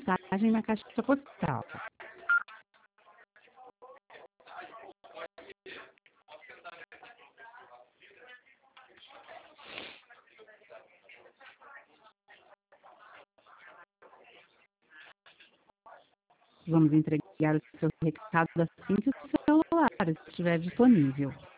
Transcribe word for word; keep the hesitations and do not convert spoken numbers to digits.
mensagem na caixa postal. Vamos entregar o seu recado assim que o celular estiver disponível.